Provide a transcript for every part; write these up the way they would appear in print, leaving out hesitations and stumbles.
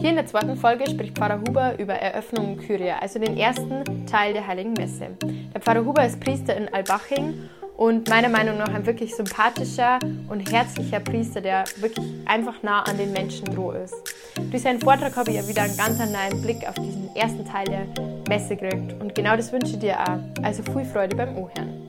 Hier in der zweiten Folge spricht Pfarrer Huber über Eröffnung Kyrie, also den ersten Teil der Heiligen Messe. Der Pfarrer Huber ist Priester in Albaching und meiner Meinung nach ein wirklich sympathischer und herzlicher Priester, der wirklich einfach nah an den Menschen dran ist. Durch seinen Vortrag habe ich ja wieder einen ganz neuen Blick auf diesen ersten Teil der Messe gekriegt und genau das wünsche ich dir auch. Also viel Freude beim Ohren.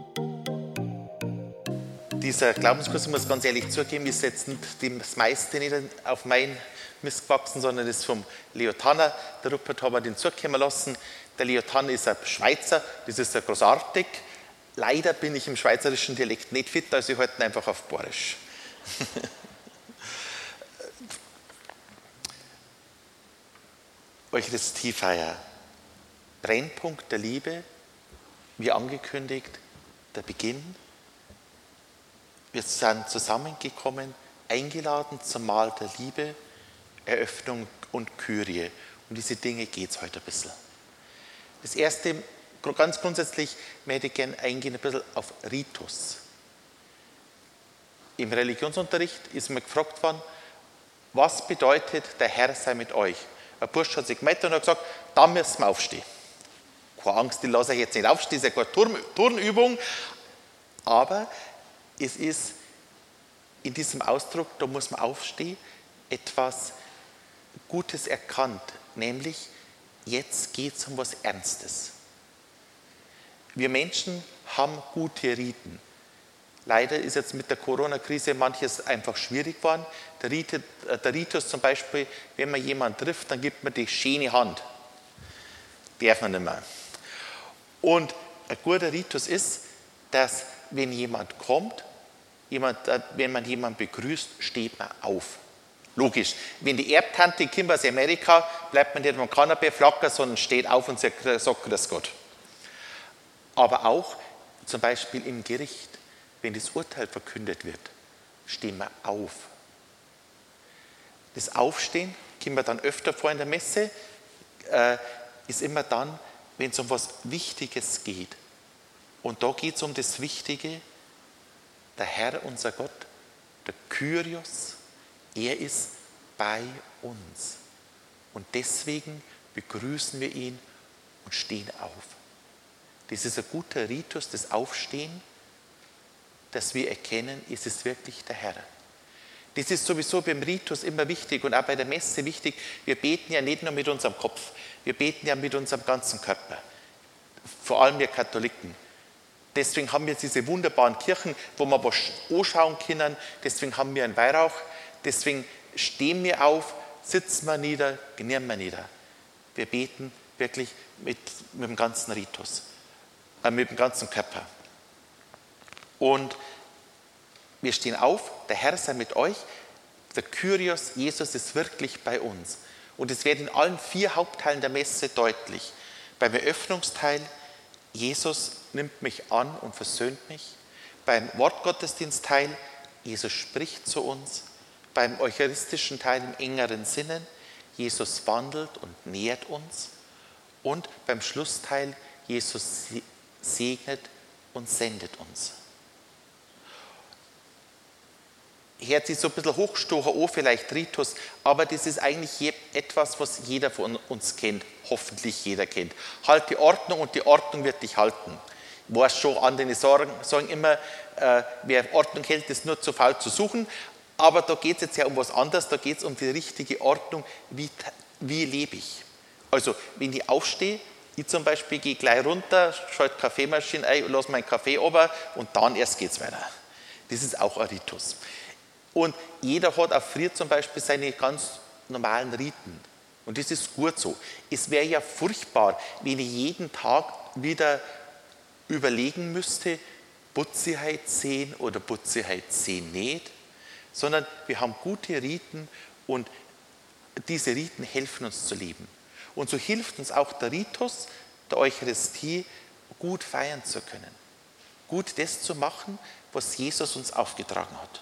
Dieser Glaubenskurs, ich muss ganz ehrlich zugeben, ist jetzt nicht das meiste nicht auf mein Mist gewachsen, sondern das ist vom Leo Tanner. Der Rupert hat mir den zukommen lassen. Der Leo Tanner ist ein Schweizer, das ist ja großartig. Leider bin ich im schweizerischen Dialekt nicht fit, also ich halte ihn einfach auf Borisch. Eucharistiefeier. Brennpunkt der Liebe, wie angekündigt, der Beginn. Wir sind zusammengekommen, eingeladen zum Mahl der Liebe, Eröffnung und Kyrie. Um diese Dinge geht es heute ein bisschen. Das Erste, ganz grundsätzlich, möchte ich gerne eingehen ein bisschen auf Ritus. Im Religionsunterricht ist mir gefragt worden, was bedeutet, der Herr sei mit euch? Ein Bursch hat sich gemeldet und hat gesagt, da müssen wir aufstehen. Keine Angst, ich lasse euch jetzt nicht aufstehen, das ist ja keine Turnübung, aber es ist in diesem Ausdruck, da muss man aufstehen, etwas Gutes erkannt, nämlich jetzt geht es um was Ernstes. Wir Menschen haben gute Riten. Leider ist jetzt mit der Corona-Krise manches einfach schwierig geworden. Der Ritus zum Beispiel, wenn man jemanden trifft, dann gibt man die schöne Hand. Darf man nicht mehr. Und ein guter Ritus ist, dass wenn jemand kommt, wenn man jemanden begrüßt, steht man auf. Logisch. Wenn die Erbtante kommt aus Amerika, bleibt man nicht am Kanapee flackern, sondern steht auf und sagt Grüß Gott. Aber auch zum Beispiel im Gericht, wenn das Urteil verkündet wird, stehen wir auf. Das Aufstehen, kommen wir dann öfter vor in der Messe, ist immer dann, wenn es um was Wichtiges geht. Und da geht es um das Wichtige, der Herr, unser Gott, der Kyrios, er ist bei uns. Und deswegen begrüßen wir ihn und stehen auf. Das ist ein guter Ritus, das Aufstehen, dass wir erkennen, es ist wirklich der Herr. Das ist sowieso beim Ritus immer wichtig und auch bei der Messe wichtig. Wir beten ja nicht nur mit unserem Kopf, wir beten ja mit unserem ganzen Körper. Vor allem wir Katholiken. Deswegen haben wir diese wunderbaren Kirchen, wo wir was anschauen können. Deswegen haben wir einen Weihrauch. Deswegen stehen wir auf, sitzen wir nieder, knien wir nieder. Wir beten wirklich mit dem ganzen Ritus, mit dem ganzen Körper. Und wir stehen auf, der Herr sei mit euch, der Kyrios, Jesus ist wirklich bei uns. Und es wird in allen 4 Hauptteilen der Messe deutlich. Beim Eröffnungsteil, Jesus nimmt mich an und versöhnt mich. Beim Wortgottesdienstteil, Jesus spricht zu uns. Beim eucharistischen Teil im engeren Sinne, Jesus wandelt und nährt uns. Und beim Schlussteil, Jesus segnet und sendet uns. Hört sich so ein bisschen hochstocher an, vielleicht Ritus, aber das ist eigentlich etwas, was jeder von uns kennt, hoffentlich jeder kennt. Halt die Ordnung und die Ordnung wird dich halten. Ich weiß schon, andere sagen immer, wer Ordnung hält, ist nur zu faul zu suchen, aber da geht es jetzt ja um was anderes, da geht es um die richtige Ordnung, wie lebe ich. Also, wenn ich aufstehe, ich zum Beispiel gehe gleich runter, schalte die Kaffeemaschine ein, lasse meinen Kaffee runter und dann erst geht es weiter. Das ist auch ein Ritus. Und jeder hat auch früher zum Beispiel seine ganz normalen Riten. Und das ist gut so. Es wäre ja furchtbar, wenn ich jeden Tag wieder überlegen müsste, putze ich heute 10 oder putze ich heute 10 nicht. Sondern wir haben gute Riten und diese Riten helfen uns zu leben. Und so hilft uns auch der Ritus der Eucharistie, gut feiern zu können. Gut das zu machen, was Jesus uns aufgetragen hat.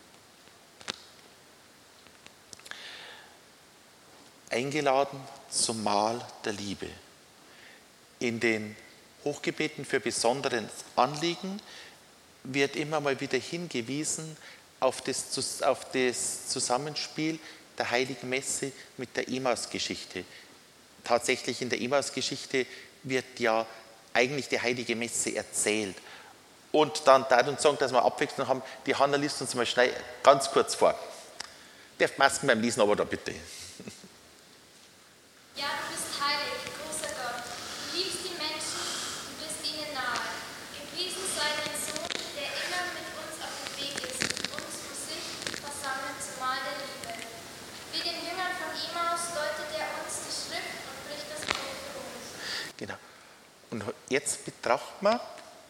Eingeladen zum Mahl der Liebe. In den Hochgebeten für besonderes Anliegen wird immer mal wieder hingewiesen auf das Zusammenspiel der Heiligen Messe mit der Emmaus-Geschichte. Tatsächlich in der Emmaus-Geschichte wird ja eigentlich die Heilige Messe erzählt. Und dann darf uns sagen, dass wir Abwechslung haben. Die Hanna liest uns mal schnell ganz kurz vor. Darf Masken beim Lesen, aber da bitte. Ja, du bist heilig, großer Gott. Du liebst die Menschen und bist ihnen nahe. Gepriesen sei dein Sohn, der immer mit uns auf dem Weg ist und uns für sich versammelt zum Mahl der Liebe. Wie den Jüngern von Emmaus deutet er uns die Schrift und bricht das Brot für uns. Genau. Und jetzt betrachten wir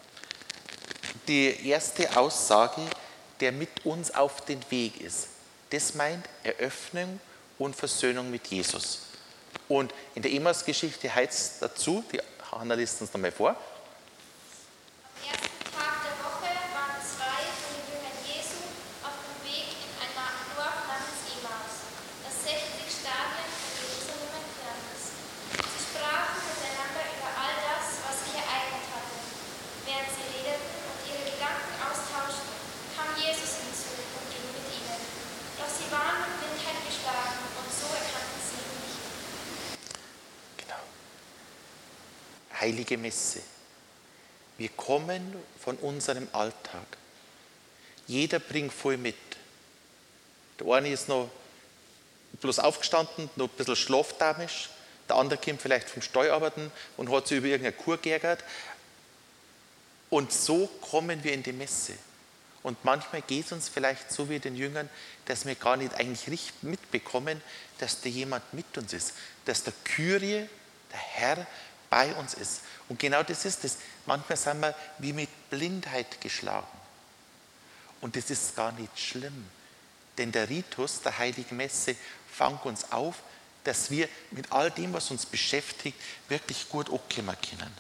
die erste Aussage, der mit uns auf den Weg ist. Das meint Eröffnung und Versöhnung mit Jesus. Und in der Emmaus-Geschichte heißt es dazu, die Hanna liest uns nochmal vor. Am ersten Tag der Woche waren zwei von den Jüngern Jesu auf dem Weg in ein Dorf namens Emmaus, das 60 Stadien von Jerusalem entfernt ist. Sie sprachen miteinander über all das, was sich ereignet hatte. Während sie redeten und ihre Gedanken austauschten, kam Jesus hinzu und ging mit ihnen. Doch sie waren mit Blindheit geschlagen und so erkannten sie ihn nicht. Genau. Heilige Messe. Wir kommen von unserem Alltag. Jeder bringt voll mit. Der eine ist noch bloß aufgestanden, noch ein bisschen schlafdamisch. Der andere kommt vielleicht vom Steuerarbeiten und hat sich über irgendeine Kur geärgert. Und so kommen wir in die Messe. Und manchmal geht es uns vielleicht so wie den Jüngern, dass wir gar nicht eigentlich richtig mitbekommen, dass da jemand mit uns ist. Dass der Kyrie, der Herr, bei uns ist. Und genau das ist es. Manchmal sind wir wie mit Blindheit geschlagen. Und das ist gar nicht schlimm. Denn der Ritus der Heiligen Messe fängt uns auf, dass wir mit all dem, was uns beschäftigt, wirklich gut ankommen können.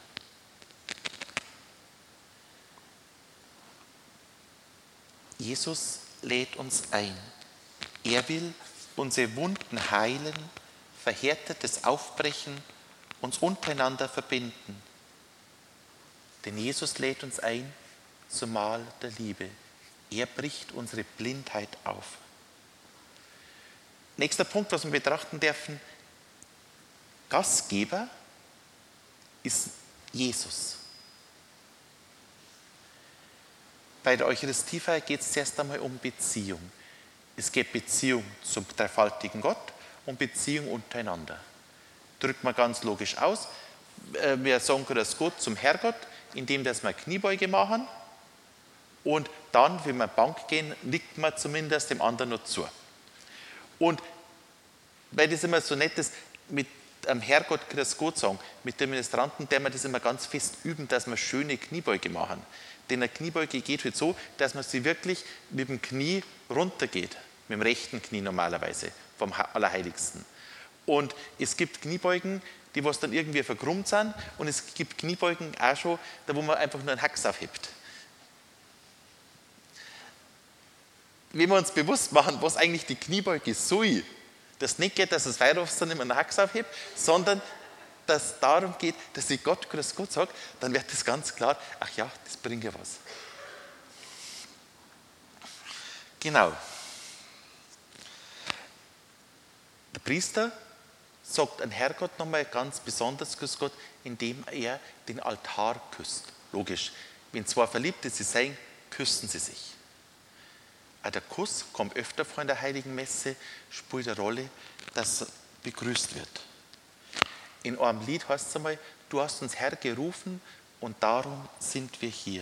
Jesus lädt uns ein. Er will unsere Wunden heilen, Verhärtetes aufbrechen, uns untereinander verbinden. Denn Jesus lädt uns ein zum Mahl der Liebe. Er bricht unsere Blindheit auf. Nächster Punkt, was wir betrachten dürfen: Gastgeber ist Jesus. Bei der Eucharistiefeier geht es zuerst einmal um Beziehung. Es geht Beziehung zum dreifaltigen Gott und Beziehung untereinander. Drückt man ganz logisch aus. Wir sagen das Gott zum Herrgott, indem dass wir Kniebeuge machen und dann, wenn wir Bank gehen, nickt man zumindest dem anderen noch zu. Und weil das immer so nett ist, mit am Herrgott Grüß Gott sagen, mit den Ministranten, der wir das immer ganz fest üben, dass wir schöne Kniebeuge machen. Denn eine Kniebeuge geht halt so, dass man sie wirklich mit dem Knie runtergeht, mit dem rechten Knie normalerweise, vom Allerheiligsten. Und es gibt Kniebeugen, die was dann irgendwie verkrümmt sind, und es gibt Kniebeugen auch schon, da wo man einfach nur einen Hax aufhebt. Wenn wir uns bewusst machen, was eigentlich die Kniebeuge soll, das nicht geht, dass das Weihwasser dann immer einen Hax aufhebt, sondern dass es darum geht, dass ich Gott Grüß Gott sage, dann wird das ganz klar, ach ja, das bringt ja was. Genau. Der Priester sagt an Herrgott nochmal ganz besonders Grüß Gott, indem er den Altar küsst. Logisch, wenn zwei Verliebte sie sein, küssen sie sich. Auch der Kuss kommt öfter vor in der Heiligen Messe, spielt eine Rolle, dass begrüßt wird. In einem Lied heißt es einmal, du hast uns Herr gerufen und darum sind wir hier.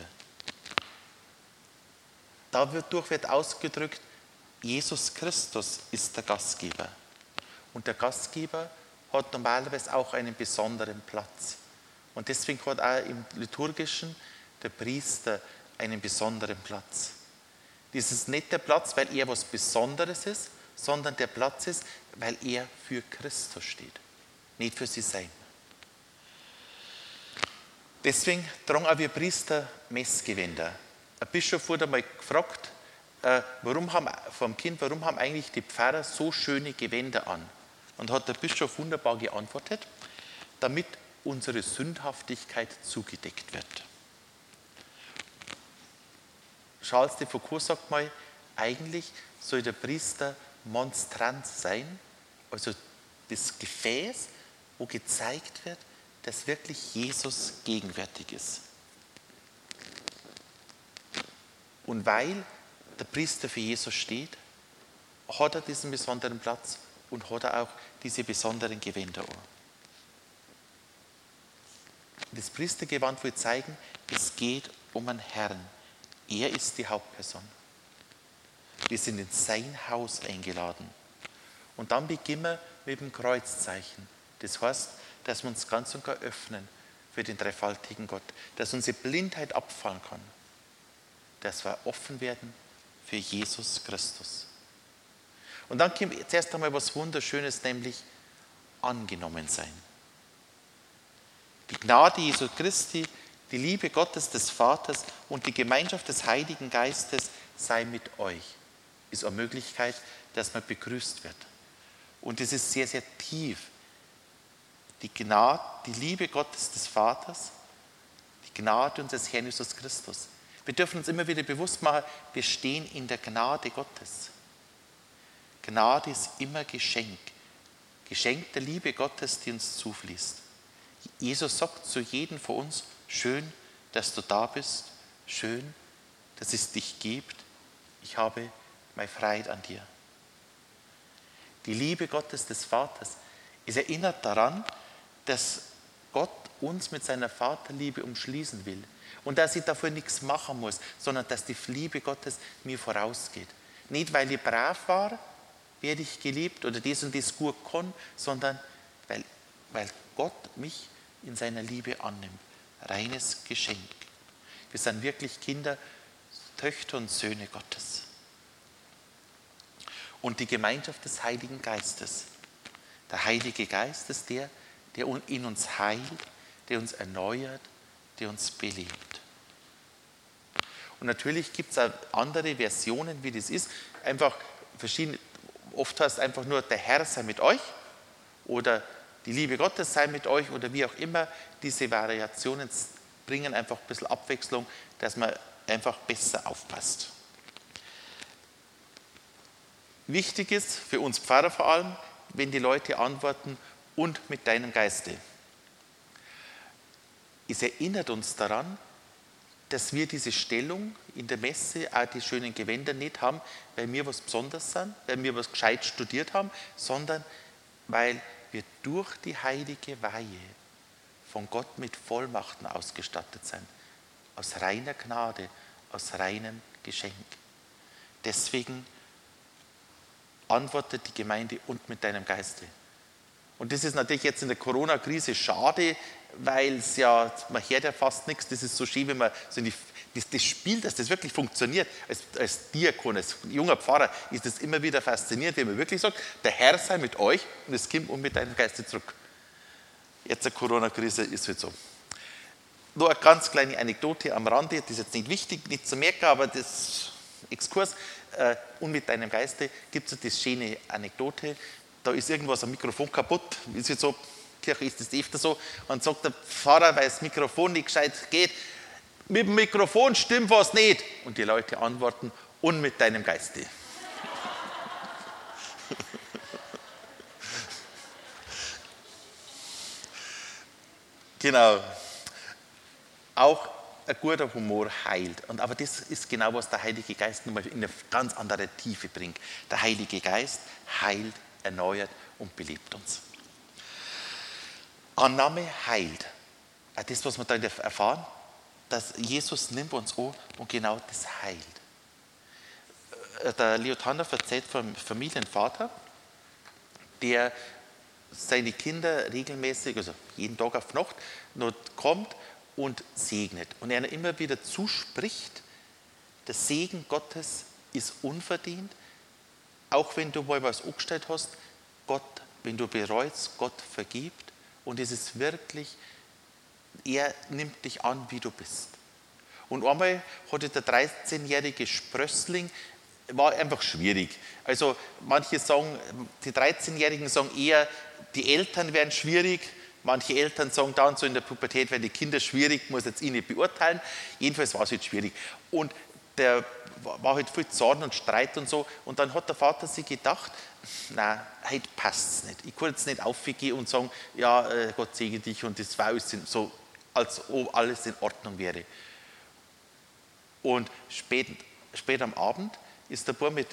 Dadurch wird ausgedrückt, Jesus Christus ist der Gastgeber. Und der Gastgeber hat normalerweise auch einen besonderen Platz. Und deswegen hat auch im Liturgischen der Priester einen besonderen Platz. Das ist nicht der Platz, weil er was Besonderes ist, sondern der Platz ist, weil er für Christus steht, nicht für sich selber. Deswegen tragen auch wir Priester Messgewänder. Ein Bischof wurde einmal gefragt, warum haben eigentlich die Pfarrer so schöne Gewänder an? Und hat der Bischof wunderbar geantwortet, damit unsere Sündhaftigkeit zugedeckt wird. Charles de Foucault sagt mal, eigentlich soll der Priester Monstranz sein, also das Gefäß, wo gezeigt wird, dass wirklich Jesus gegenwärtig ist. Und weil der Priester für Jesus steht, hat er diesen besonderen Platz und hat er auch diese besonderen Gewänder an. Das Priestergewand will zeigen, es geht um einen Herrn. Er ist die Hauptperson. Wir sind in sein Haus eingeladen. Und dann beginnen wir mit dem Kreuzzeichen. Das heißt, dass wir uns ganz und gar öffnen für den dreifaltigen Gott. Dass unsere Blindheit abfallen kann. Dass wir offen werden für Jesus Christus. Und dann kommt zuerst einmal was Wunderschönes, nämlich angenommen sein. Die Gnade Jesu Christi, die Liebe Gottes des Vaters und die Gemeinschaft des Heiligen Geistes sei mit euch. Ist eine Möglichkeit, dass man begrüßt wird. Und es ist sehr, sehr tief. Die Gnade, die Liebe Gottes des Vaters, die Gnade unseres Herrn Jesus Christus. Wir dürfen uns immer wieder bewusst machen, wir stehen in der Gnade Gottes. Gnade ist immer Geschenk. Geschenk der Liebe Gottes, die uns zufließt. Jesus sagt zu jedem von uns, schön, dass du da bist, schön, dass es dich gibt. Ich habe meine Freiheit an dir. Die Liebe Gottes des Vaters. Es erinnert daran, dass Gott uns mit seiner Vaterliebe umschließen will. Und dass ich dafür nichts machen muss, sondern dass die Liebe Gottes mir vorausgeht. Nicht, weil ich brav war, werde ich geliebt oder das und das gut kann, sondern weil Gott mich in seiner Liebe annimmt. Reines Geschenk. Wir sind wirklich Kinder, Töchter und Söhne Gottes. Und die Gemeinschaft des Heiligen Geistes. Der Heilige Geist ist der in uns heilt, der uns erneuert, der uns belebt. Und natürlich gibt es auch andere Versionen, wie das ist. Einfach verschiedene, oft heißt es einfach nur, der Herr sei mit euch oder die Liebe Gottes sei mit euch oder wie auch immer. Diese Variationen bringen einfach ein bisschen Abwechslung, dass man einfach besser aufpasst. Wichtig ist für uns Pfarrer vor allem, wenn die Leute antworten, und mit deinem Geiste. Es erinnert uns daran, dass wir diese Stellung in der Messe, auch die schönen Gewänder nicht haben, weil wir was Besonderes sind, weil wir was gescheit studiert haben, sondern weil wir durch die heilige Weihe von Gott mit Vollmachten ausgestattet sind. Aus reiner Gnade, aus reinem Geschenk. Deswegen antwortet die Gemeinde und mit deinem Geiste. Und das ist natürlich jetzt in der Corona-Krise schade, weil es ja, man hört ja fast nichts, das ist so schön, wenn man so das Spiel, dass das wirklich funktioniert. Als Diakon, als junger Pfarrer ist das immer wieder faszinierend, wenn man wirklich sagt, der Herr sei mit euch und es kommt und mit deinem Geiste zurück. Jetzt eine Corona-Krise ist halt so. Nur eine ganz kleine Anekdote am Rande, das ist jetzt nicht wichtig, nicht zu merken, aber das Exkurs. Und mit deinem Geiste gibt es das schöne Anekdote, da ist irgendwas am Mikrofon kaputt, ist jetzt so, Kirche ist das öfter so, und sagt der Pfarrer, weil das Mikrofon nicht gescheit geht, mit dem Mikrofon stimmt was nicht. Und die Leute antworten, und mit deinem Geiste. Genau. Auch ein guter Humor heilt. Aber das ist genau, was der Heilige Geist nochmal in eine ganz andere Tiefe bringt. Der Heilige Geist heilt, erneuert und belebt uns. Annahme heilt. Das, was wir da erfahren, dass Jesus nimmt uns an und genau das heilt. Der Leo Tanner erzählt vom Familienvater, der seine Kinder regelmäßig, also jeden Tag auf Nacht, noch kommt und segnet. Und er immer wieder zuspricht, der Segen Gottes ist unverdient, auch wenn du mal was angestellt hast, Gott, wenn du bereust, Gott vergibt. Und es ist wirklich, er nimmt dich an, wie du bist. Und einmal hatte der 13-jährige Sprössling, war einfach schwierig. Also manche sagen, die 13-Jährigen sagen eher, die Eltern wären schwierig. Manche Eltern sagen dann so in der Pubertät, werden die Kinder schwierig, muss jetzt ich nicht beurteilen. Jedenfalls war es jetzt schwierig. Und der war halt viel Zorn und Streit und so. Und dann hat der Vater sich gedacht, nein, heute passt es nicht. Ich kann jetzt nicht aufgehen und sagen, ja, Gott segne dich und das war alles so, als ob alles in Ordnung wäre. Und spät am Abend ist der Bub mit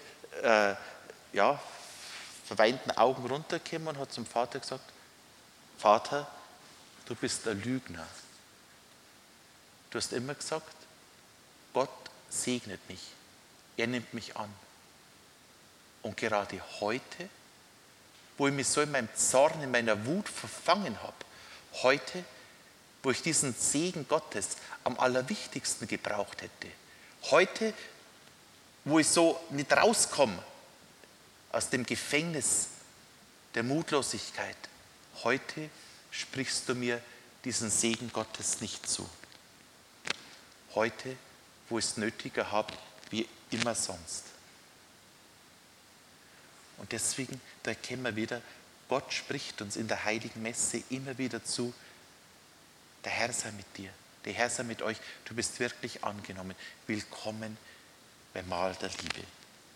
verweinten Augen runtergekommen und hat zum Vater gesagt, Vater, du bist ein Lügner. Du hast immer gesagt, Gott segnet mich. Er nimmt mich an. Und gerade heute, wo ich mich so in meinem Zorn, in meiner Wut verfangen habe, heute, wo ich diesen Segen Gottes am allerwichtigsten gebraucht hätte, heute, wo ich so nicht rauskomme aus dem Gefängnis der Mutlosigkeit, heute sprichst du mir diesen Segen Gottes nicht zu. Heute, wo ich es nötiger habe, wie immer sonst. Und deswegen, da erkennen wir wieder, Gott spricht uns in der Heiligen Messe immer wieder zu, der Herr sei mit dir, der Herr sei mit euch, du bist wirklich angenommen, willkommen beim Mahl der Liebe.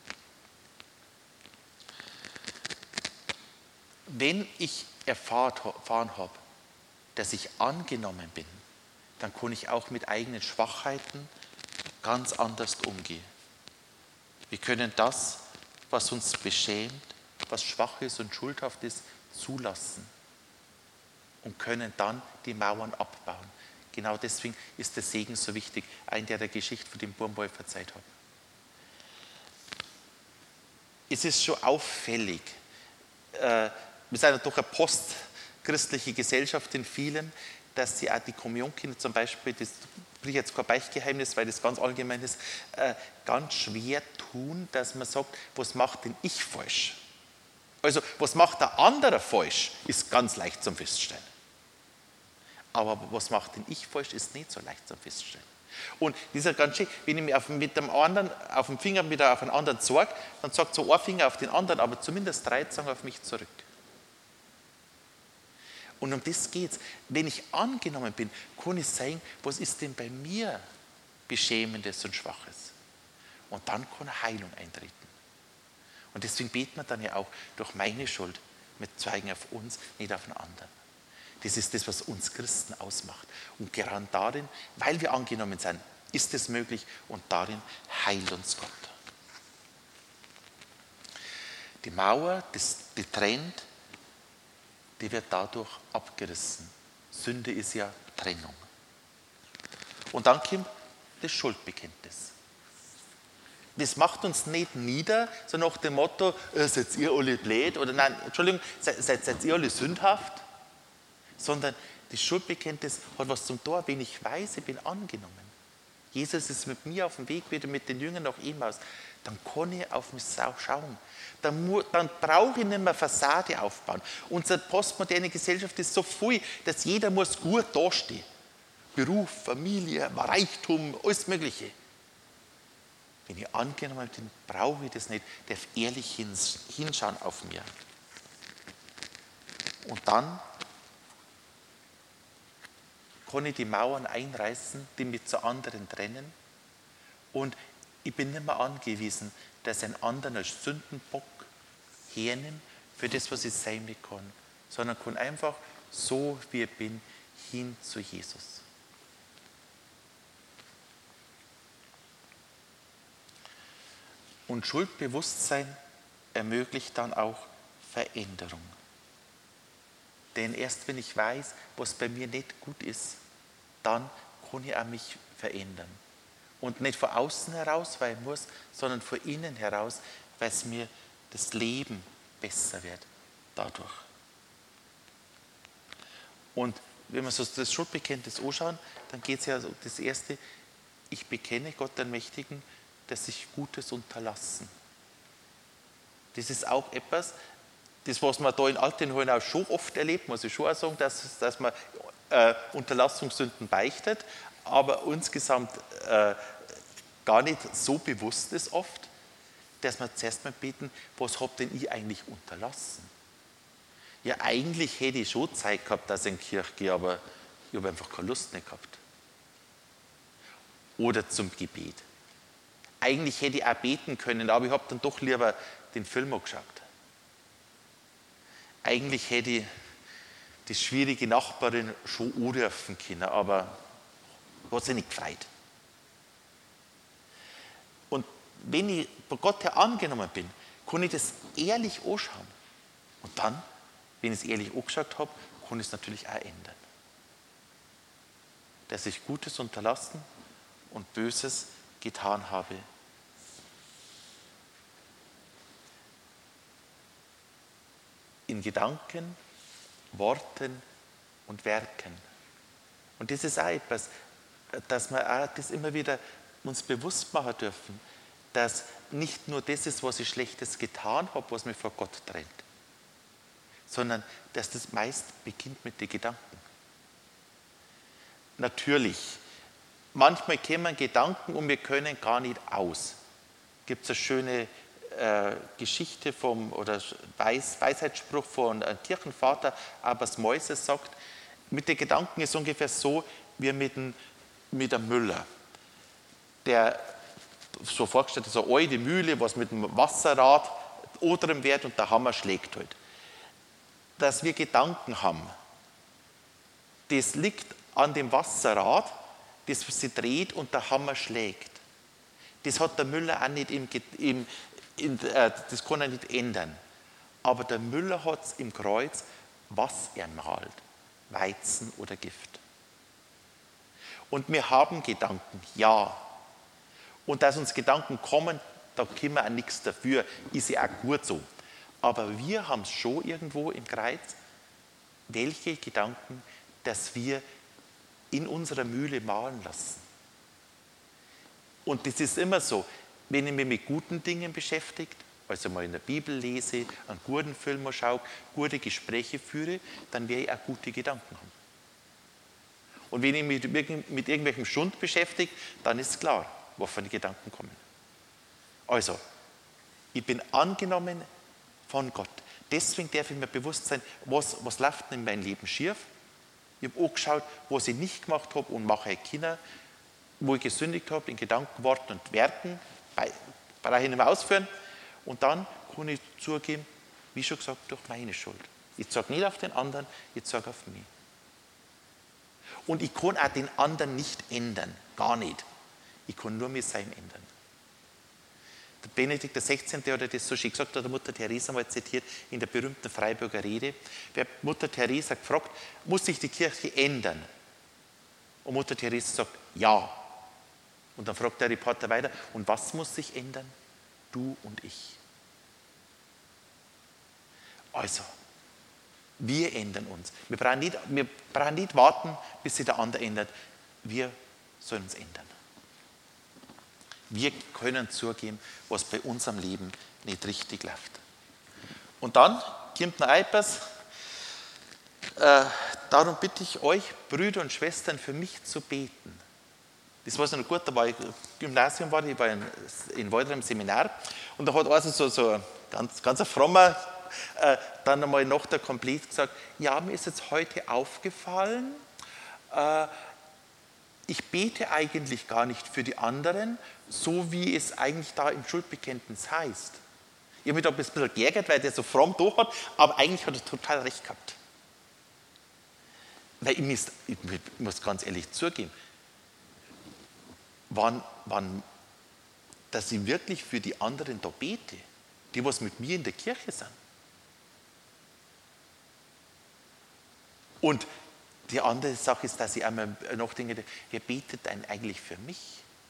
Wenn ich erfahren habe, dass ich angenommen bin, dann kann ich auch mit eigenen Schwachheiten ganz anders umgehen. Wir können das, was uns beschämt, was schwach ist und schuldhaft ist, zulassen und können dann die Mauern abbauen. Genau deswegen ist der Segen so wichtig, ein der Geschichte von dem Burmboy verzeiht hat. Es ist schon auffällig, wir sind ja doch eine postchristliche Gesellschaft in vielen, dass sie auch die Kommunionkinder zum Beispiel, das bringe ich jetzt kein Beichtgeheimnis, weil das ganz allgemein ist, ganz schwer tun, dass man sagt, was macht denn ich falsch? Also, was macht der andere falsch, ist ganz leicht zum Feststellen. Aber was macht denn ich falsch, ist nicht so leicht zum Feststellen. Und das ist ja ganz schön, wenn ich mich mit dem anderen auf dem Finger wieder auf einen anderen zeige, dann sagt so ein Finger auf den anderen, aber zumindest 3 sagen auf mich zurück. Und um das geht es. Wenn ich angenommen bin, kann ich sagen, was ist denn bei mir Beschämendes und Schwaches? Und dann kann Heilung eintreten. Und deswegen beten wir dann ja auch, durch meine Schuld, wir zeigen auf uns, nicht auf den anderen. Das ist das, was uns Christen ausmacht. Und gerade darin, weil wir angenommen sind, ist es möglich und darin heilt uns Gott. Die Mauer, die trennt, die wird dadurch abgerissen. Sünde ist ja Trennung. Und dann kommt das Schuldbekenntnis. Das macht uns nicht nieder, so nach dem Motto, seid ihr alle blöd, oder nein, Entschuldigung, seid ihr alle sündhaft, sondern das Schuldbekenntnis hat was zum Tor, wenn ich weiß, ich bin angenommen. Jesus ist mit mir auf dem Weg, wieder mit den Jüngern nach Emmaus, dann kann ich auf mich schauen. Dann brauche ich nicht mehr Fassade aufbauen. Unsere postmoderne Gesellschaft ist so voll, dass jeder muss gut dastehen. Beruf, Familie, Reichtum, alles Mögliche. Wenn ich angenommen bin, brauche ich das nicht, darf ehrlich hinschauen auf mir. Und dann kann ich die Mauern einreißen, die mich zu anderen trennen. Und ich bin nicht mehr angewiesen, dass ein anderer als Sündenbock hernimmt für das, was ich sein kann, sondern kann einfach so, wie ich bin, hin zu Jesus. Und Schuldbewusstsein ermöglicht dann auch Veränderung. Denn erst wenn ich weiß, was bei mir nicht gut ist, dann kann ich auch mich verändern. Und nicht von außen heraus, weil ich muss, sondern von innen heraus, weil es mir das Leben besser wird dadurch. Und wenn wir so das Schuldbekenntnis anschauen, dann geht es ja um das Erste, ich bekenne Gott den Mächtigen, dass ich Gutes unterlassen. Das ist auch etwas, das, was man da in Altenhohen auch schon oft erlebt, muss ich schon auch sagen, dass man Unterlassungssünden beichtet, aber insgesamt gar nicht so bewusst ist oft, dass wir zuerst mal beten, was habt denn ich eigentlich unterlassen? Ja, eigentlich hätte ich schon Zeit gehabt, dass ich in die Kirche gehe, aber ich habe einfach keine Lust mehr gehabt. Oder zum Gebet. eigentlich hätte ich auch beten können, aber ich habe dann doch lieber den Film angeschaut. Eigentlich hätte ich die schwierige Nachbarin schon anrufen können, aber hat sich nicht gefreut. Und wenn ich bei Gott her angenommen bin, kann ich das ehrlich anschauen. Und dann, wenn ich es ehrlich angeschaut habe, kann ich es natürlich auch ändern. Dass ich Gutes unterlassen und Böses getan habe. In Gedanken, Worten und Werken. Und das ist auch etwas, dass wir auch das immer wieder uns bewusst machen dürfen, dass nicht nur das ist, was ich Schlechtes getan habe, was mich vor Gott trennt, sondern dass das meist beginnt mit den Gedanken. Natürlich, manchmal kommen Gedanken und wir können gar nicht aus. Gibt es eine schöne Geschichte oder Weisheitsspruch von einem Kirchenvater, Abbas Moises sagt, mit den Gedanken ist ungefähr so wie mit einem Müller, der so vorgestellt ist, eine alte Mühle, was mit dem Wasserrad oder wird und der Hammer schlägt halt. Dass wir Gedanken haben, das liegt an dem Wasserrad, das sich dreht und der Hammer schlägt. Das hat der Müller auch nicht das kann er nicht ändern. Aber der Müller hat es im Kreuz, was er malt, Weizen oder Gift. Und wir haben Gedanken, ja. Und dass uns Gedanken kommen, da können wir auch nichts dafür, ist ja auch gut so. Aber wir haben es schon irgendwo im Kreuz, welche Gedanken, dass wir in unserer Mühle malen lassen. Und das ist immer so, wenn ich mich mit guten Dingen beschäftige, also mal in der Bibel lese, einen guten Film schaue, gute Gespräche führe, dann werde ich auch gute Gedanken haben. Und wenn ich mich mit irgendwelchem Schund beschäftige, dann ist klar, wovon die Gedanken kommen. Also, ich bin angenommen von Gott. Deswegen darf ich mir bewusst sein, was läuft denn in meinem Leben schief. Ich habe angeschaut, was ich nicht gemacht habe und mache Kinder, wo ich gesündigt habe in Gedanken, Worten und Werken, brauche ich nicht mehr ausführen. Und dann kann ich zugeben, wie schon gesagt, durch meine Schuld. Ich zeige nicht auf den anderen, ich zeige auf mich. Und ich kann auch den anderen nicht ändern, gar nicht. Ich kann nur mir sein ändern. Der Benedikt XVI. Hat das so schön gesagt, hat der Mutter Teresa mal zitiert in der berühmten Freiburger Rede. Wer Mutter Teresa gefragt, muss sich die Kirche ändern? Und Mutter Teresa sagt, ja. Und dann fragt der Reporter weiter, und was muss sich ändern? Du und ich. Also, wir ändern uns. Wir brauchen nicht warten, bis sich der andere ändert. Wir sollen uns ändern. Wir können zugeben, was bei unserem Leben nicht richtig läuft. Und dann kommt noch etwas. Darum bitte ich euch, Brüder und Schwestern, für mich zu beten. Das war so gut, da war ich im Gymnasium, ich war in Waldra im Seminar und da hat also so ein ganz frommer dann einmal nach der Komplett gesagt, ja, mir ist jetzt heute aufgefallen, ich bete eigentlich gar nicht für die anderen, so wie es eigentlich da im Schuldbekenntnis heißt. Ich habe mich da ein bisschen geärgert, weil der so fromm durch hat, aber eigentlich hat er total recht gehabt. Weil ich muss ganz ehrlich zugeben, dass ich wirklich für die anderen da bete, die was mit mir in der Kirche sind. Und die andere Sache ist, dass ich einmal nachdenke, wer betet denn eigentlich für mich?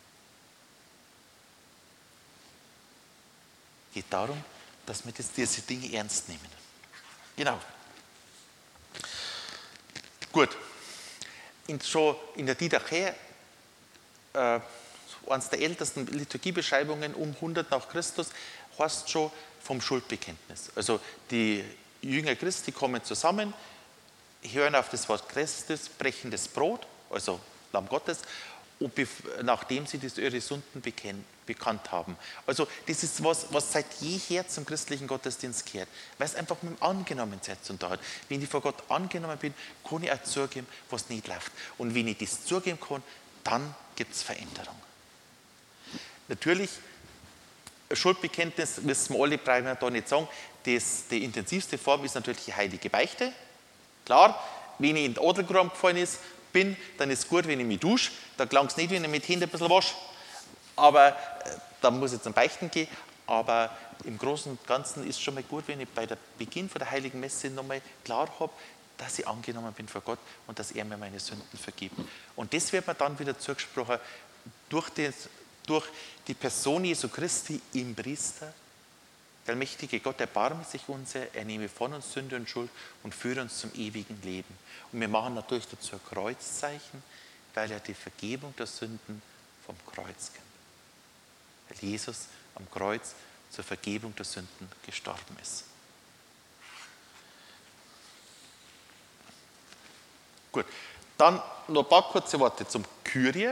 Es geht darum, dass wir diese Dinge ernst nehmen. Genau. Gut. Schon in der Didache, eines der ältesten Liturgiebeschreibungen um 100 nach Christus, heißt schon vom Schuldbekenntnis. Also die Jünger Christi kommen zusammen, hören auf das Wort Christus, brechen das Brot, also Lamm Gottes, und nachdem sie ihre Sünden bekannt haben. Also das ist was seit jeher zum christlichen Gottesdienst gehört, weil es einfach mit dem Angenommensein zu tun hat. Wenn ich vor Gott angenommen bin, kann ich auch zugeben, was nicht läuft. Und wenn ich das zugeben kann, dann gibt es Veränderung. Natürlich, Schuldbekenntnis, wissen wir alle, brauchen wir da nicht sagen, die intensivste Form ist natürlich die heilige Beichte. Klar, wenn ich in den Adelgraben gefallen bin, dann ist es gut, wenn ich mich dusche. Da gelangt es nicht, wenn ich mit den Händen ein bisschen wasche. Aber dann muss ich zum Beichten gehen. Aber im Großen und Ganzen ist es schon mal gut, wenn ich bei der Beginn von der Heiligen Messe nochmal klar habe, dass ich angenommen bin vor Gott und dass er mir meine Sünden vergibt. Und das wird mir dann wieder zugesprochen durch die Person Jesu Christi im Priester. Der mächtige Gott erbarme sich unser, er nehme von uns Sünde und Schuld und führe uns zum ewigen Leben. Und wir machen natürlich dazu ein Kreuzzeichen, weil er die Vergebung der Sünden vom Kreuz kennt. Weil Jesus am Kreuz zur Vergebung der Sünden gestorben ist. Gut, dann noch ein paar kurze Worte zum Kyrie.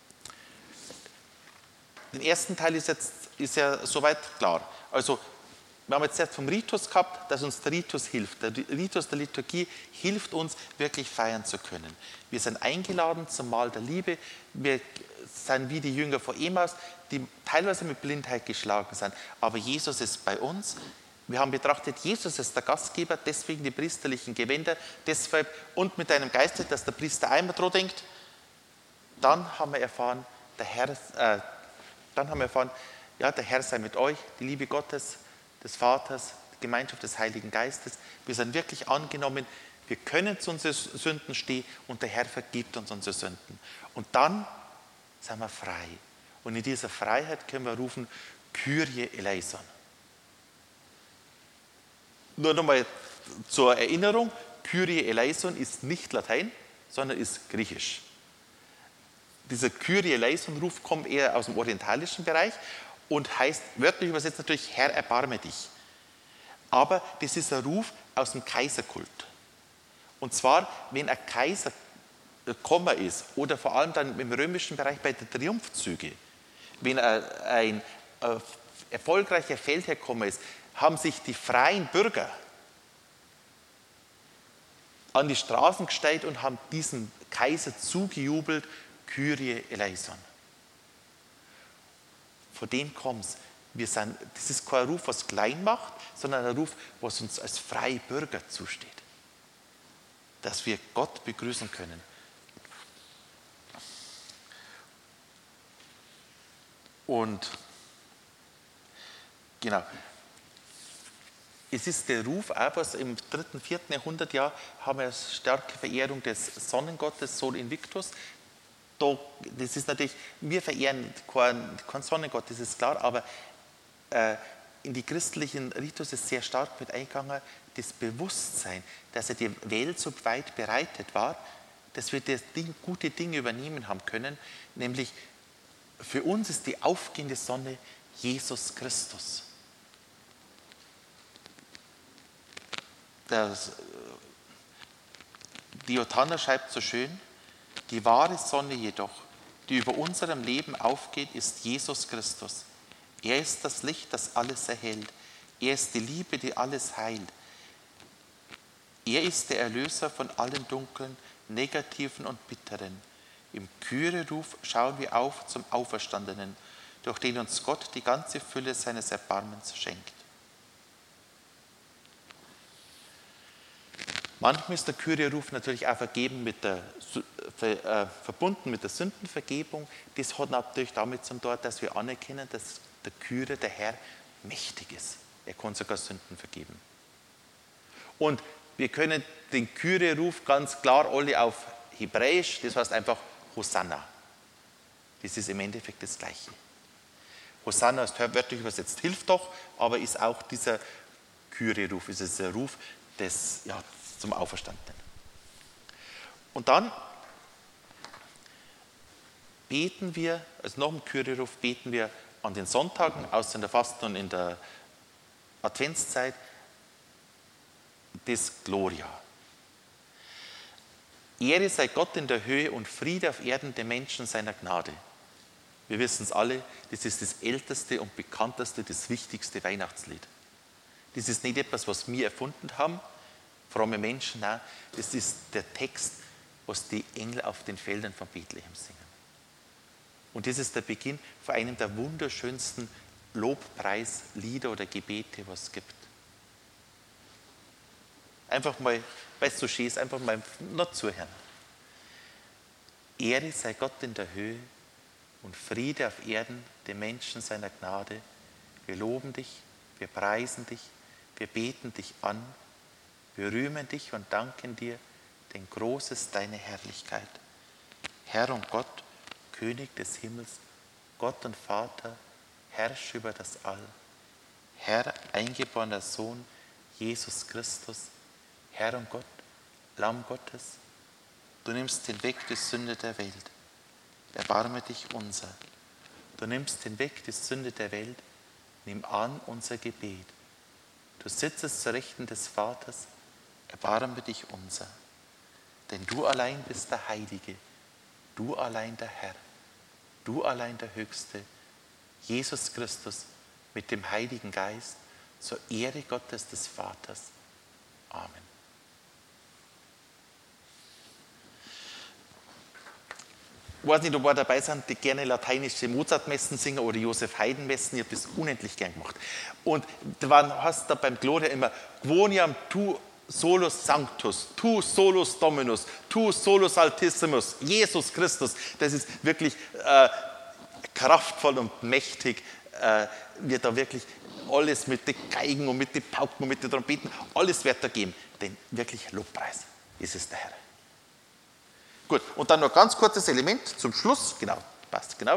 Den ersten Teil ist ja soweit klar. Also, wir haben jetzt erst vom Ritus gehabt, dass uns der Ritus hilft. Der Ritus der Liturgie hilft uns, wirklich feiern zu können. Wir sind eingeladen zum Mahl der Liebe. Wir sind wie die Jünger vor Emmaus, die teilweise mit Blindheit geschlagen sind. Aber Jesus ist bei uns. Wir haben betrachtet, Jesus ist der Gastgeber, deswegen die priesterlichen Gewänder, deshalb und mit einem Geiste, dass der Priester einmal dran denkt. Dann haben wir erfahren, der Herr sei mit euch, die Liebe Gottes, des Vaters, die Gemeinschaft des Heiligen Geistes. Wir sind wirklich angenommen, wir können zu unseren Sünden stehen und der Herr vergibt uns unsere Sünden. Und dann sind wir frei. Und in dieser Freiheit können wir rufen, Kyrie eleison. Nur nochmal zur Erinnerung, Kyrie eleison ist nicht Latein, sondern ist Griechisch. Dieser Kyrie eleison Ruf kommt eher aus dem orientalischen Bereich und heißt wörtlich übersetzt natürlich Herr, erbarme dich. Aber das ist ein Ruf aus dem Kaiserkult. Und zwar, wenn ein Kaiser gekommen ist oder vor allem dann im römischen Bereich bei den Triumphzügen, wenn ein erfolgreicher Feldherr gekommen ist, haben sich die freien Bürger an die Straßen gestellt und haben diesem Kaiser zugejubelt, Kyrie eleison. Von dem kommt es. Das ist kein Ruf, was klein macht, sondern ein Ruf, was uns als freie Bürger zusteht. Dass wir Gott begrüßen können. Und genau. Es ist der Ruf, auch was im 3., 4. Jahrhundert haben wir eine starke Verehrung des Sonnengottes, Sol Invictus. Das ist natürlich, wir verehren keinen Sonnengott, das ist klar, aber in die christlichen Ritus ist sehr stark mit eingegangen, das Bewusstsein, dass die Welt so weit bereitet war, dass wir das gute Dinge übernehmen haben können, nämlich für uns ist die aufgehende Sonne Jesus Christus. Diotanner schreibt so schön, die wahre Sonne jedoch, die über unserem Leben aufgeht, ist Jesus Christus. Er ist das Licht, das alles erhellt. Er ist die Liebe, die alles heilt. Er ist der Erlöser von allen Dunklen, Negativen und Bitteren. Im Kyrie-Ruf schauen wir auf zum Auferstandenen, durch den uns Gott die ganze Fülle seines Erbarmens schenkt. Manchmal ist der Kyrie-Ruf natürlich auch verbunden mit der Sündenvergebung. Das hat natürlich damit zu tun, dass wir anerkennen, dass der Kyrie, der Herr, mächtig ist. Er kann sogar Sünden vergeben. Und wir können den Kyrie-Ruf ganz klar alle auf Hebräisch, das heißt einfach Hosanna. Das ist im Endeffekt das Gleiche. Hosanna ist wörtlich übersetzt, hilft doch, aber ist auch dieser Kyrie-Ruf, ist es der Ruf zum Auferstandenen. Und dann beten wir, also nach dem Kyrie-Ruf beten wir an den Sonntagen, außer in der Fasten und in der Adventszeit, das Gloria. Ehre sei Gott in der Höhe und Friede auf Erden den Menschen seiner Gnade. Wir wissen es alle, das ist das älteste und bekannteste, das wichtigste Weihnachtslied. Das ist nicht etwas, was wir erfunden haben, fromme Menschen, nein, das ist der Text, was die Engel auf den Feldern von Bethlehem singen. Und das ist der Beginn von einem der wunderschönsten Lobpreislieder oder Gebete, was es gibt. Einfach mal, weil es so schön ist, einfach mal noch zuhören. Ehre sei Gott in der Höhe und Friede auf Erden den Menschen seiner Gnade. Wir loben dich, wir preisen dich, wir beten dich an, wir rühmen dich und danken dir, denn groß ist deine Herrlichkeit. Herr und Gott, König des Himmels, Gott und Vater, herrsch über das All. Herr, eingeborener Sohn, Jesus Christus, Herr und Gott, Lamm Gottes, du nimmst hinweg die Sünde der Welt. Erbarme dich unser. Du nimmst hinweg die Sünde der Welt. Nimm an unser Gebet. Du sitzest zur Rechten des Vaters. Erbarme dich unser. Denn du allein bist der Heilige. Du allein der Herr. Du allein der Höchste. Jesus Christus mit dem Heiligen Geist zur Ehre Gottes des Vaters. Amen. Ich weiß nicht, ob wir dabei sind, die gerne lateinische Mozart-Messen singen oder Josef Haydn-Messen. Ich habe das unendlich gern gemacht. Und du hast da beim Gloria immer Quoniam tu solus sanctus, tu solus dominus, tu solus altissimus, Jesus Christus. Das ist wirklich kraftvoll und mächtig. Wird da wirklich alles mit den Geigen und mit den Pauken und mit den Trompeten, alles wird da geben. Denn wirklich Lobpreis ist es der Herr. Gut, und dann noch ein ganz kurzes Element zum Schluss. Genau, passt, genau.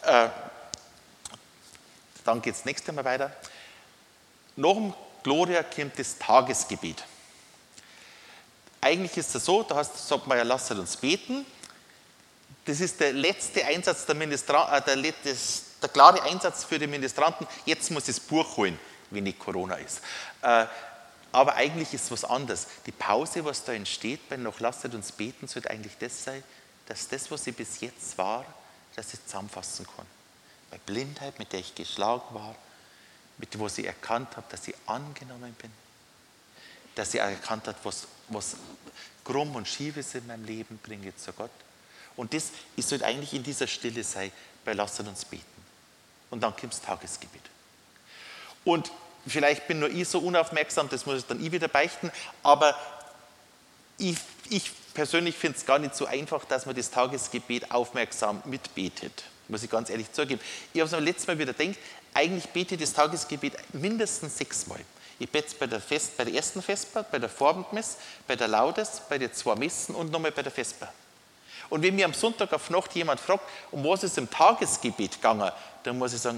Dann geht es das nächste Mal weiter. Nach dem Gloria kommt das Tagesgebet. Eigentlich ist es so, da sagt man ja, lasst uns beten. Das ist der letzte Einsatz der klare Einsatz für die Ministranten. Jetzt muss ich das Buch holen, wenn nicht Corona ist. Aber eigentlich ist es was anderes. Die Pause, was da entsteht, bei noch lasst uns beten, sollte eigentlich das sein, dass das, was ich bis jetzt war, dass ich zusammenfassen kann. Bei Blindheit, mit der ich geschlagen war, mit der ich erkannt habe, dass ich angenommen bin, dass ich erkannt habe, was krumm und schief ist in meinem Leben, bringe ich zu Gott. Und das sollte eigentlich in dieser Stille sein, bei lasst uns beten. Und dann kommt das Tagesgebet. Und vielleicht bin nur ich so unaufmerksam, das muss ich dann wieder beichten, aber ich persönlich finde es gar nicht so einfach, dass man das Tagesgebet aufmerksam mitbetet, muss ich ganz ehrlich zugeben. Ich habe es am letzten Mal wieder gedacht, eigentlich bete ich das Tagesgebet mindestens 6 Mal. Ich bete es bei der ersten Vesper, bei der Vorabendmesse, bei der Laudes, bei den 2 Messen und nochmal bei der Vesper. Und wenn mir am Sonntag auf Nacht jemand fragt, um was ist im Tagesgebet gegangen, dann muss ich sagen,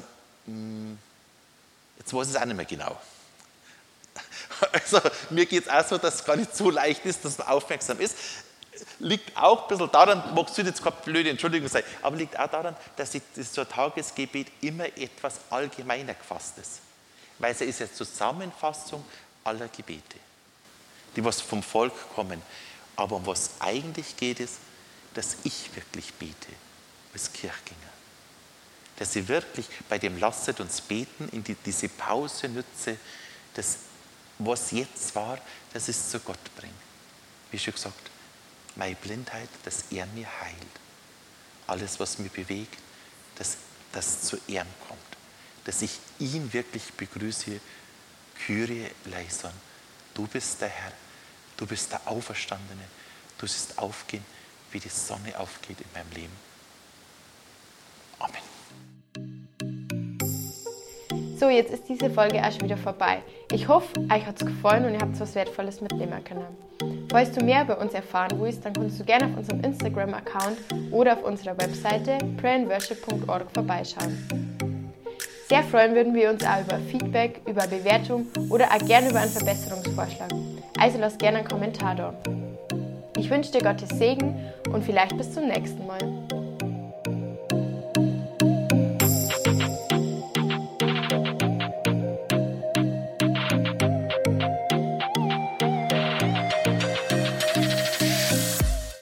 jetzt weiß ich es auch nicht mehr genau. Also mir geht es auch so, dass es gar nicht so leicht ist, dass man aufmerksam ist. Liegt auch ein bisschen daran, magst du jetzt keine blöde Entschuldigung sein, aber liegt auch daran, dass so ein Tagesgebet immer etwas allgemeiner gefasst ist. Weil es ist eine Zusammenfassung aller Gebete, die was vom Volk kommen. Aber um was eigentlich geht, ist, dass ich wirklich bete als Kirchgänger. Dass ich wirklich bei dem Lasset uns beten, in diese Pause nutze, dass was jetzt war, dass ich es zu Gott bringe. Wie schon gesagt, meine Blindheit, dass er mir heilt. Alles, was mich bewegt, dass das zu ihm kommt. Dass ich ihn wirklich begrüße. Kyrie eleison. Du bist der Herr. Du bist der Auferstandene. Du siehst aufgehen, wie die Sonne aufgeht in meinem Leben. Amen. So, jetzt ist diese Folge auch schon wieder vorbei. Ich hoffe, euch hat es gefallen und ihr habt was Wertvolles mitnehmen können. Falls du mehr über uns erfahren willst, dann kannst du gerne auf unserem Instagram-Account oder auf unserer Webseite prayandworship.org vorbeischauen. Sehr freuen würden wir uns auch über Feedback, über Bewertung oder auch gerne über einen Verbesserungsvorschlag. Also lass gerne einen Kommentar da. Ich wünsche dir Gottes Segen und vielleicht bis zum nächsten Mal.